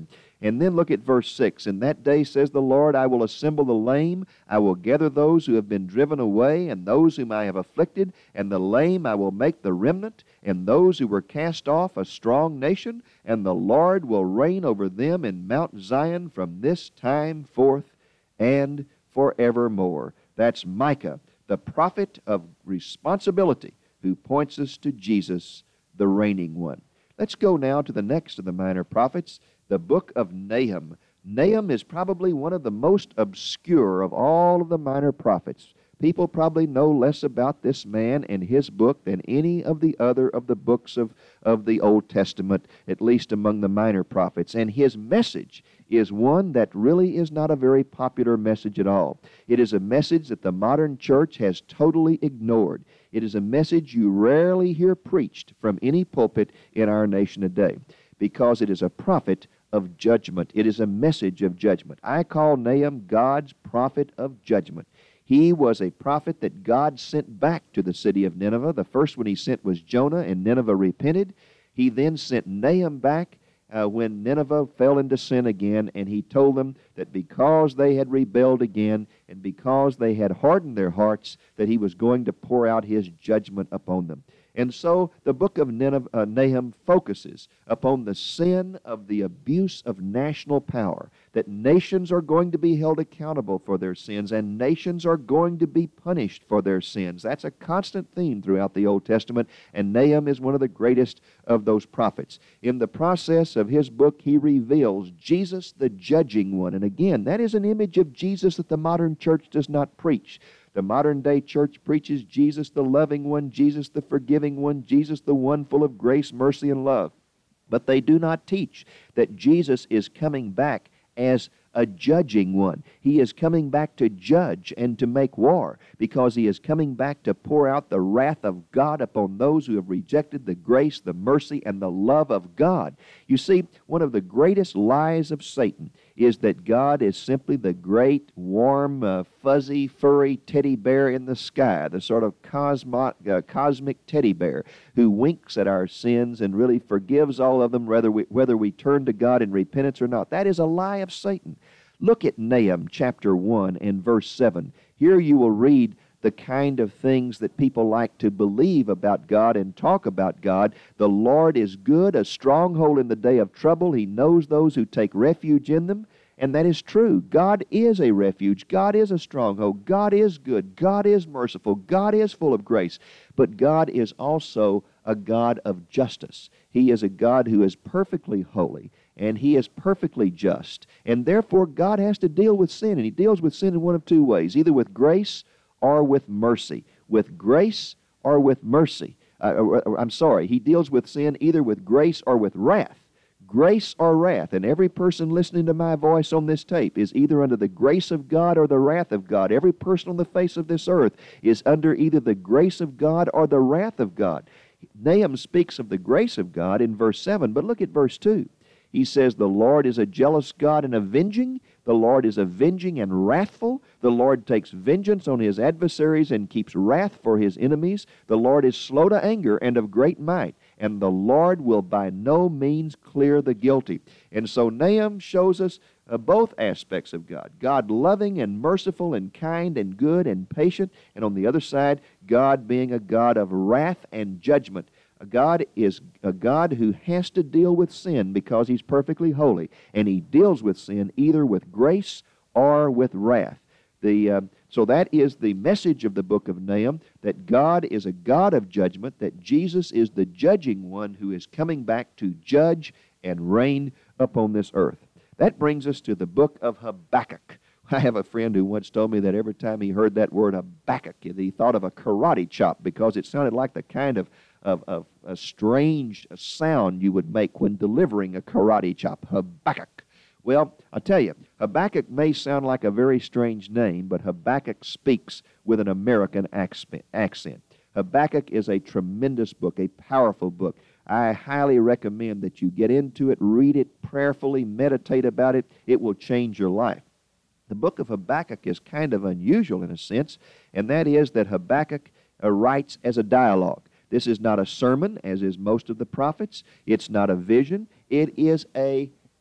And then look at verse six. In that day, says the Lord, I will assemble the lame, I will gather those who have been driven away, and those whom I have afflicted, and the lame I will make the remnant, and those who were cast off a strong nation, and the Lord will reign over them in Mount Zion from this time forth and forevermore. That's Micah, the prophet of responsibility, who points us to Jesus, the reigning one. Let's go now to the next of the minor prophets, the book of Nahum. Nahum is probably one of the most obscure of all of the minor prophets. People probably know less about this man and his book than any of the other of the books of, of the Old Testament, at least among the minor prophets. And his message is one that really is not a very popular message at all. It is a message that the modern church has totally ignored. It is a message you rarely hear preached from any pulpit in our nation today, because it is a prophet of judgment. It is a message of judgment. I call Nahum God's prophet of judgment. He was a prophet that God sent back to the city of Nineveh. The first one he sent was Jonah, and Nineveh repented. He then sent Nahum back uh, when Nineveh fell into sin again, and he told them that because they had rebelled again and because they had hardened their hearts, that he was going to pour out his judgment upon them. And so the book of Nineveh, uh, Nahum focuses upon the sin of the abuse of national power, that nations are going to be held accountable for their sins, and nations are going to be punished for their sins. That's a constant theme throughout the Old Testament, and Nahum is one of the greatest of those prophets. In the process of his book, he reveals Jesus, the judging one. And again, that is an image of Jesus that the modern church does not preach. The modern-day church preaches Jesus the loving one, Jesus the forgiving one, Jesus the one full of grace, mercy, and love. But they do not teach that Jesus is coming back as a judging one. He is coming back to judge and to make war, because he is coming back to pour out the wrath of God upon those who have rejected the grace, the mercy, and the love of God. You see, one of the greatest lies of Satan is that God is simply the great, warm, uh, fuzzy, furry teddy bear in the sky, the sort of cosmo uh, cosmic teddy bear who winks at our sins and really forgives all of them, whether we, whether we turn to God in repentance or not. That is a lie of Satan. Look at Nahum chapter one and verse seven. Here you will read the kind of things that people like to believe about God and talk about God. The Lord is good, a stronghold in the day of trouble. He knows those who take refuge in them. And that is true. God is a refuge. God is a stronghold. God is good. God is merciful. God is full of grace. But God is also a God of justice. He is a God who is perfectly holy, and he is perfectly just. And therefore, God has to deal with sin, and he deals with sin in one of two ways, either with grace or with mercy. With grace or with mercy. Uh, or, or, I'm sorry, he deals with sin either with grace or with wrath. Grace or wrath, and every person listening to my voice on this tape is either under the grace of God or the wrath of God. Every person on the face of this earth is under either the grace of God or the wrath of God. Nahum speaks of the grace of God in verse seven, but look at verse two. He says, the Lord is a jealous God and avenging. The Lord is avenging and wrathful. The Lord takes vengeance on his adversaries and keeps wrath for his enemies. The Lord is slow to anger and of great might, and the Lord will by no means clear the guilty. And so Nahum shows us uh, both aspects of God. God loving and merciful and kind and good and patient, and on the other side, God being a God of wrath and judgment. God is a God who has to deal with sin because he's perfectly holy, and he deals with sin either with grace or with wrath. The, uh, so that is the message of the book of Nahum, that God is a God of judgment, that Jesus is the judging one who is coming back to judge and reign upon this earth. That brings us to the book of Habakkuk. I have a friend who once told me that every time he heard that word Habakkuk, he thought of a karate chop because it sounded like the kind of Of, of a strange sound you would make when delivering a karate chop. Habakkuk. Well, I'll tell you, Habakkuk may sound like a very strange name, but Habakkuk speaks with an American accent. Habakkuk is a tremendous book, a powerful book. I highly recommend that you get into it, read it prayerfully, meditate about it. It will change your life. The book of Habakkuk is kind of unusual in a sense, and that is that Habakkuk uh, writes as a dialogue. This is not a sermon, as is most of the prophets. It's not a vision. It is a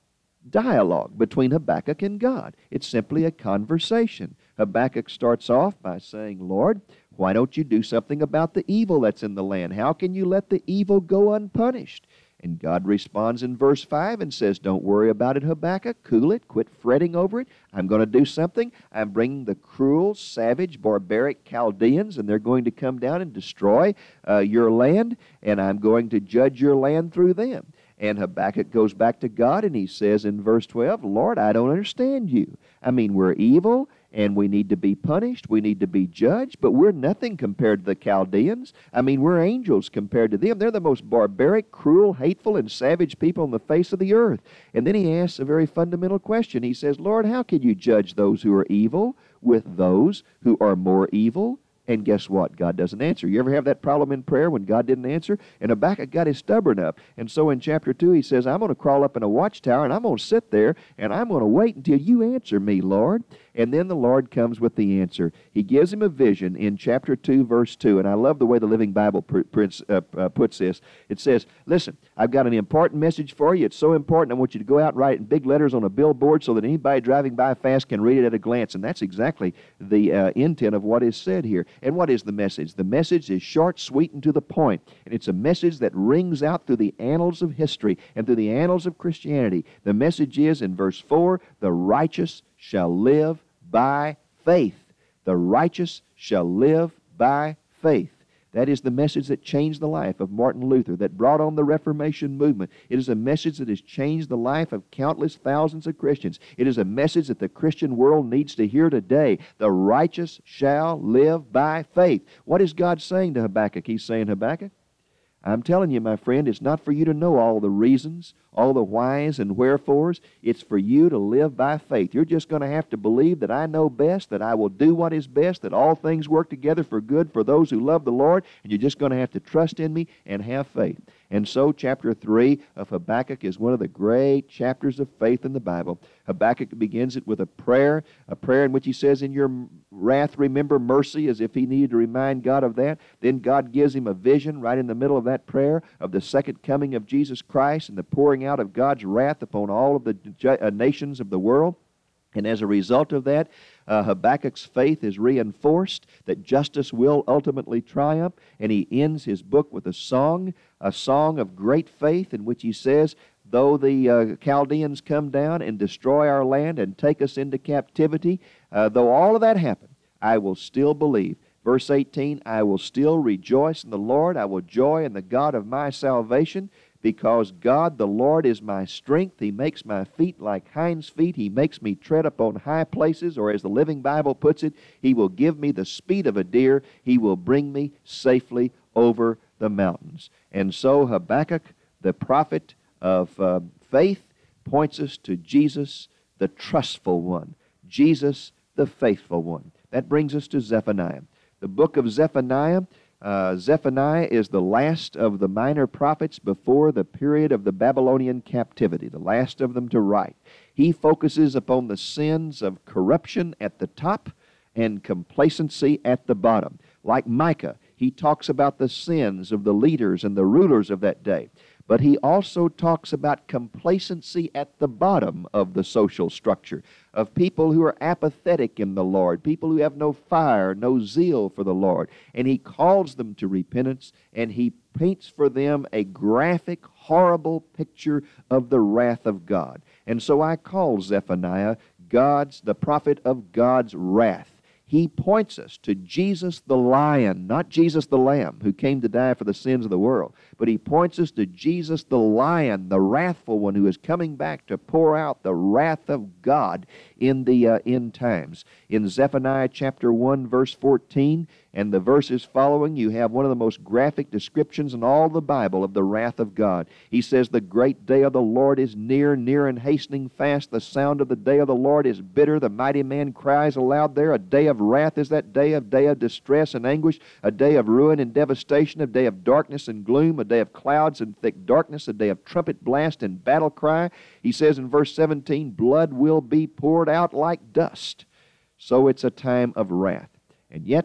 dialogue between Habakkuk and God. It's simply a conversation. Habakkuk starts off by saying, Lord, why don't you do something about the evil that's in the land? How can you let the evil go unpunished? And God responds in verse five and says, don't worry about it, Habakkuk. Cool it. Quit fretting over it. I'm going to do something. I'm bringing the cruel, savage, barbaric Chaldeans, and they're going to come down and destroy uh, your land, and I'm going to judge your land through them. And Habakkuk goes back to God, and he says in verse twelve, Lord, I don't understand you. I mean, we're evil, and we need to be punished. We need to be judged, but we're nothing compared to the Chaldeans. I mean, we're angels compared to them. They're the most barbaric, cruel, hateful, and savage people on the face of the earth. And then he asks a very fundamental question. He says, Lord, how can you judge those who are evil with those who are more evil? And guess what? God doesn't answer. You ever have that problem in prayer when God didn't answer? And Habakkuk got his stubborn up. And so in chapter two, he says, I'm going to crawl up in a watchtower, and I'm going to sit there, and I'm going to wait until you answer me, Lord. And then the Lord comes with the answer. He gives him a vision in chapter two, verse two. And I love the way the Living Bible puts this. It says, listen, I've got an important message for you. It's so important, I want you to go out and write it in big letters on a billboard so that anybody driving by fast can read it at a glance. And that's exactly the uh, intent of what is said here. And what is the message? The message is short, sweet, and to the point. And it's a message that rings out through the annals of history and through the annals of Christianity. The message is, in verse four, the righteous shall live by faith. The righteous shall live by faith. That is the message that changed the life of Martin Luther, that brought on the Reformation movement. It is a message that has changed the life of countless thousands of Christians. It is a message that the Christian world needs to hear today. The righteous shall live by faith. What is God saying to Habakkuk? He's saying, Habakkuk, I'm telling you, my friend, it's not for you to know all the reasons, all the whys and wherefores. It's for you to live by faith. You're just going to have to believe that I know best, that I will do what is best, that all things work together for good for those who love the Lord, and you're just going to have to trust in me and have faith. And so chapter three of Habakkuk is one of the great chapters of faith in the Bible. Habakkuk begins it with a prayer, a prayer in which he says, in your wrath remember mercy, as if he needed to remind God of that. Then God gives him a vision right in the middle of that prayer of the second coming of Jesus Christ and the pouring out of God's wrath upon all of the uh, nations of the world. And as a result of that, uh, Habakkuk's faith is reinforced that justice will ultimately triumph. And he ends his book with a song, a song of great faith in which he says, though the uh, Chaldeans come down and destroy our land and take us into captivity, uh, though all of that happen, I will still believe. Verse eighteen, I will still rejoice in the Lord. I will joy in the God of my salvation. Because God the Lord is my strength. He makes my feet like hinds' feet. He makes me tread upon high places, or as the Living Bible puts it, He will give me the speed of a deer. He will bring me safely over the mountains. And so Habakkuk, the prophet of uh, faith, points us to Jesus, the trustful one. Jesus, the faithful one. That brings us to Zephaniah. The book of Zephaniah Uh, Zephaniah is the last of the minor prophets before the period of the Babylonian captivity, the last of them to write. He focuses upon the sins of corruption at the top and complacency at the bottom. Like Micah, he talks about the sins of the leaders and the rulers of that day. But he also talks about complacency at the bottom of the social structure, of people who are apathetic in the Lord, people who have no fire, no zeal for the Lord. And he calls them to repentance, and he paints for them a graphic, horrible picture of the wrath of God. And so I call Zephaniah God's, the prophet of God's wrath. He points us to Jesus the Lion, not Jesus the Lamb, who came to die for the sins of the world. But he points us to Jesus the Lion, the wrathful one who is coming back to pour out the wrath of God in the uh, end times. In Zephaniah chapter one, verse fourteen, and the verses following, you have one of the most graphic descriptions in all the Bible of the wrath of God. He says, the great day of the Lord is near, near and hastening fast. The sound of the day of the Lord is bitter. The mighty man cries aloud there. A day of wrath is that day, a day of distress and anguish, a day of ruin and devastation, a day of darkness and gloom, a day of clouds and thick darkness, a day of trumpet blast and battle cry. He says in verse seventeen, blood will be poured out like dust. So it's a time of wrath. And yet,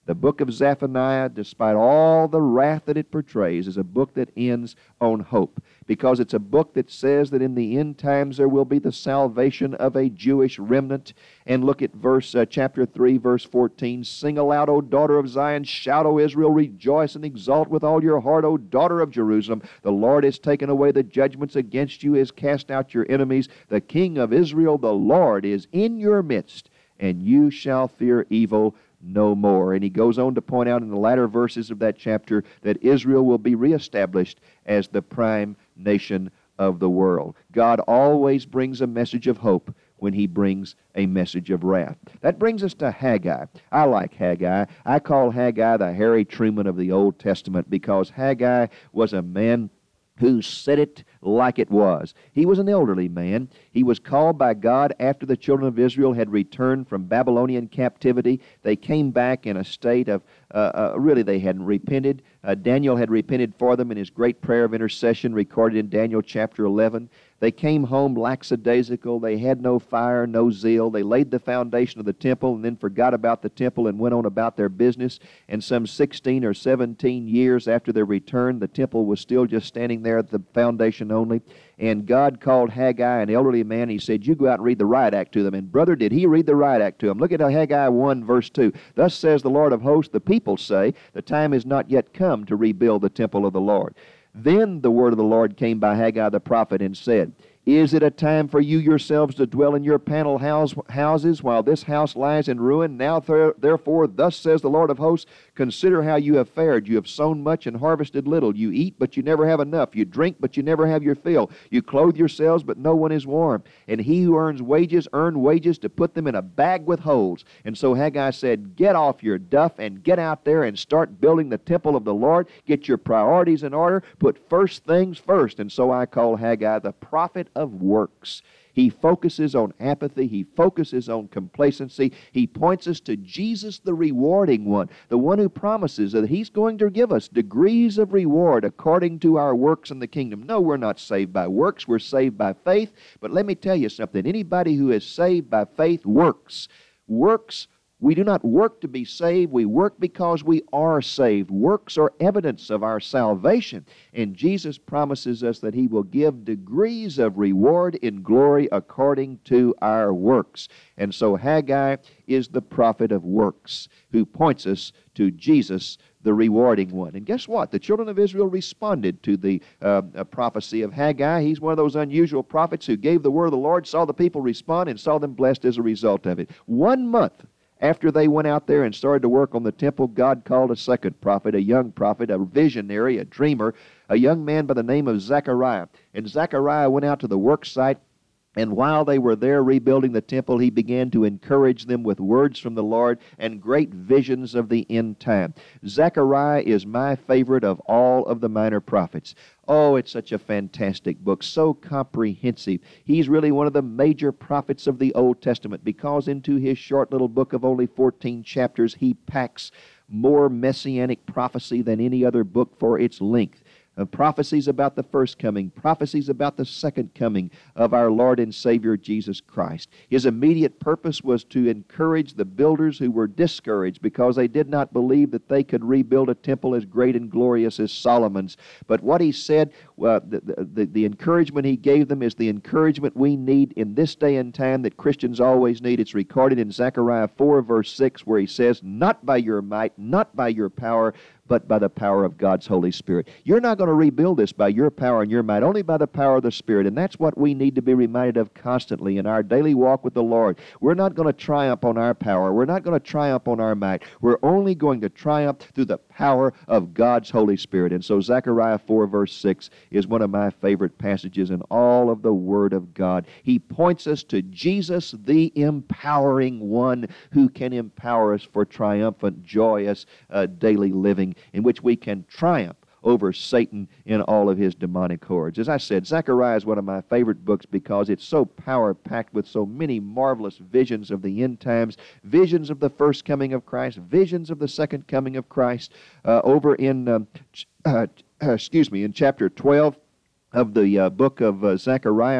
The book of Zephaniah, despite all the wrath that it portrays, is a book that ends on hope, because it's a book that says that in the end times there will be the salvation of a Jewish remnant. And look at verse uh, chapter three, verse fourteen. Sing aloud, O daughter of Zion. Shout, O Israel. Rejoice and exult with all your heart, O daughter of Jerusalem. The Lord has taken away the judgments against you, has cast out your enemies. The King of Israel, the Lord, is in your midst, and you shall fear evil no more. And he goes on to point out in the latter verses of that chapter that Israel will be reestablished as the prime nation of the world. God always brings a message of hope when he brings a message of wrath. That brings us to Haggai. I like Haggai. I call Haggai the Harry Truman of the Old Testament, because Haggai was a man who said it like it was. He was an elderly man. He was called by God after the children of Israel had returned from Babylonian captivity. They came back in a state of, uh, uh, really they hadn't repented. Uh, Daniel had repented for them in his great prayer of intercession recorded in Daniel chapter eleven. They came home lackadaisical. They had no fire, no zeal. They laid the foundation of the temple and then forgot about the temple and went on about their business. And some sixteen or seventeen years after their return, the temple was still just standing there at the foundation only. And God called Haggai, an elderly man. He said, you go out and read the riot act to them. And brother, did he read the riot act to them. Look at Haggai one, verse two. Thus says the Lord of hosts, the people say, the time is not yet come to rebuild the temple of the Lord. Then the word of the Lord came by Haggai the prophet and said, is it a time for you yourselves to dwell in your panel house, houses while this house lies in ruin? Now th therefore, thus says the Lord of hosts, consider how you have fared. You have sown much and harvested little. You eat, but you never have enough. You drink, but you never have your fill. You clothe yourselves, but no one is warm. And he who earns wages, earn wages to put them in a bag with holes. And so Haggai said, get off your duff and get out there and start building the temple of the Lord. Get your priorities in order. Put first things first. And so I call Haggai the prophet of works. He focuses on apathy. He focuses on complacency. He points us to Jesus, the rewarding one, the one who promises that he's going to give us degrees of reward according to our works in the kingdom. No, we're not saved by works. We're saved by faith. But let me tell you something. Anybody who is saved by faith works. Works. We do not work to be saved. We work because we are saved. Works are evidence of our salvation. And Jesus promises us that he will give degrees of reward in glory according to our works. And so Haggai is the prophet of works who points us to Jesus, the rewarding one. And guess what? The children of Israel responded to the uh, uh, prophecy of Haggai. He's one of those unusual prophets who gave the word of the Lord, saw the people respond, and saw them blessed as a result of it. One month after they went out there and started to work on the temple, God called a second prophet, a young prophet, a visionary, a dreamer, a young man by the name of Zechariah. And Zechariah went out to the work site, and while they were there rebuilding the temple, he began to encourage them with words from the Lord and great visions of the end time. Zechariah is my favorite of all of the minor prophets. Oh, it's such a fantastic book, so comprehensive. He's really one of the major prophets of the Old Testament, because into his short little book of only fourteen chapters, he packs more messianic prophecy than any other book for its length. Uh, prophecies about the first coming, prophecies about the second coming of our Lord and Savior Jesus Christ. His immediate purpose was to encourage the builders who were discouraged because they did not believe that they could rebuild a temple as great and glorious as Solomon's. But what he said, uh, the, the, the encouragement he gave them is the encouragement we need in this day and time that Christians always need. It's recorded in Zechariah four, verse six, where he says, not by your might, not by your power, but by the power of God's Holy Spirit. You're not going to rebuild this by your power and your might, only by the power of the Spirit. And that's what we need to be reminded of constantly in our daily walk with the Lord. We're not going to triumph on our power. We're not going to triumph on our might. We're only going to triumph through the power of God's Holy Spirit. And so Zechariah four, verse six is one of my favorite passages in all of the Word of God. He points us to Jesus, the empowering one who can empower us for triumphant, joyous, uh, daily living, in which we can triumph over Satan in all of his demonic hordes. As I said, Zechariah is one of my favorite books because it's so power-packed with so many marvelous visions of the end times, visions of the first coming of Christ, visions of the second coming of Christ. Uh, over in, um, uh, uh, excuse me, in chapter twelve of the uh, book of uh, Zechariah,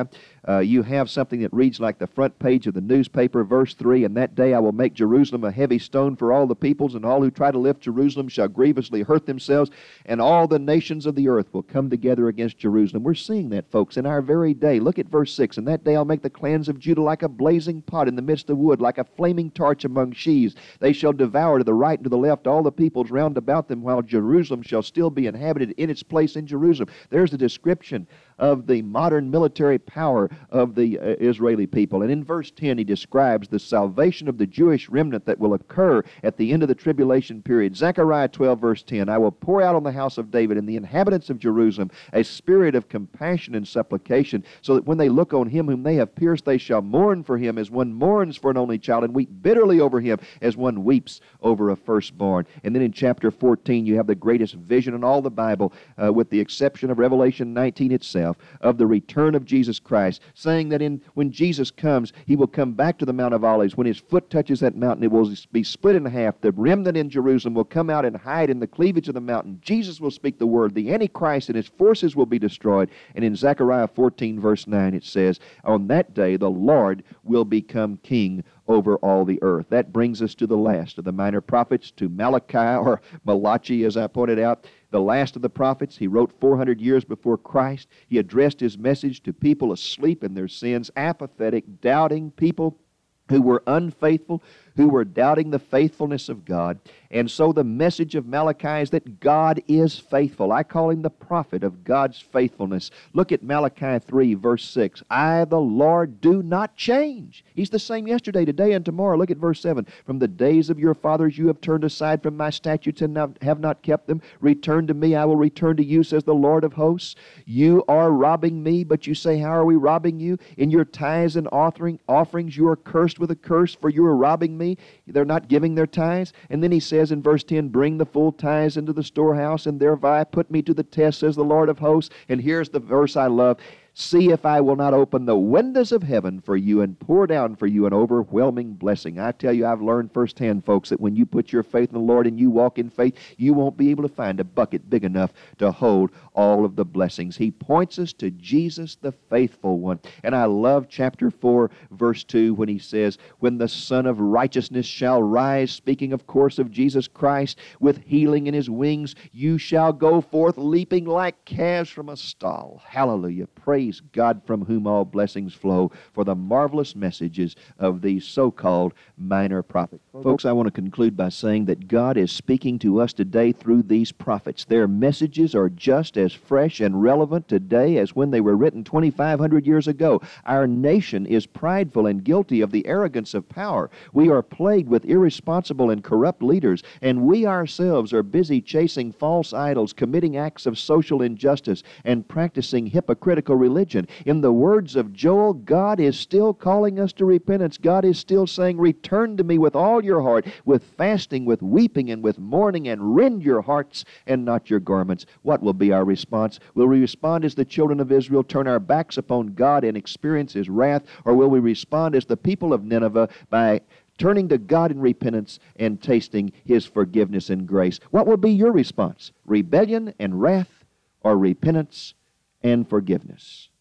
Uh, you have something that reads like the front page of the newspaper, verse three, "And that day I will make Jerusalem a heavy stone for all the peoples, and all who try to lift Jerusalem shall grievously hurt themselves, and all the nations of the earth will come together against Jerusalem." We're seeing that, folks, in our very day. Look at verse six. "And that day I'll make the clans of Judah like a blazing pot in the midst of wood, like a flaming torch among sheaves. They shall devour to the right and to the left all the peoples round about them, while Jerusalem shall still be inhabited in its place in Jerusalem." There's a description of the modern military power of the uh, Israeli people. And in verse ten, he describes the salvation of the Jewish remnant that will occur at the end of the tribulation period. Zechariah twelve, verse ten, "I will pour out on the house of David and the inhabitants of Jerusalem a spirit of compassion and supplication, so that when they look on him whom they have pierced, they shall mourn for him as one mourns for an only child, and weep bitterly over him as one weeps over a firstborn." And then in chapter fourteen, you have the greatest vision in all the Bible, uh, with the exception of Revelation nineteen itself, of the return of Jesus Christ, saying that in when Jesus comes, he will come back to the Mount of Olives. When his foot touches that mountain, it will be split in half. The remnant in Jerusalem will come out and hide in the cleavage of the mountain. Jesus will speak the word. The Antichrist and his forces will be destroyed. And in Zechariah fourteen, verse nine, it says, "On that day the Lord will become king over all the earth." That brings us to the last of the minor prophets, to Malachi, or Malachi, as I pointed out. The last of the prophets. He wrote four hundred years before Christ. He addressed his message to people asleep in their sins, apathetic, doubting people who were unfaithful, who were doubting the faithfulness of God. And so the message of Malachi is that God is faithful. I call him the prophet of God's faithfulness. Look at Malachi three, verse six. "I, the Lord, do not change." He's the same yesterday, today, and tomorrow. Look at verse seven. "From the days of your fathers you have turned aside from my statutes and have not kept them. Return to me, I will return to you, says the Lord of hosts. You are robbing me, but you say, how are we robbing you? In your tithes and offering, offerings you are cursed with a curse, for you are robbing me." They're not giving their tithes. And then he says in verse ten, "Bring the full tithes into the storehouse, and thereby put me to the test, says the Lord of hosts." And here's the verse I love. "See if I will not open the windows of heaven for you and pour down for you an overwhelming blessing." I tell you, I've learned firsthand, folks, that when you put your faith in the Lord and you walk in faith, you won't be able to find a bucket big enough to hold all of the blessings. He points us to Jesus, the faithful one. And I love chapter four, verse two, when he says, "When the Son of Righteousness shall rise," speaking, of course, of Jesus Christ, "with healing in his wings, you shall go forth leaping like calves from a stall." Hallelujah. Praise God, from whom all blessings flow, for the marvelous messages of these so-called minor prophets. Folks, I want to conclude by saying that God is speaking to us today through these prophets. Their messages are just as fresh and relevant today as when they were written twenty-five hundred years ago. Our nation is prideful and guilty of the arrogance of power. We are plagued with irresponsible and corrupt leaders, and we ourselves are busy chasing false idols, committing acts of social injustice, and practicing hypocritical religion. In the words of Joel, God is still calling us to repentance. God is still saying, "Return to me with all your heart, with fasting, with weeping, and with mourning, and rend your hearts and not your garments." What will be our response? Will we respond as the children of Israel, turn our backs upon God and experience his wrath? Or will we respond as the people of Nineveh by turning to God in repentance and tasting his forgiveness and grace? What will be your response? Rebellion and wrath, or repentance and forgiveness?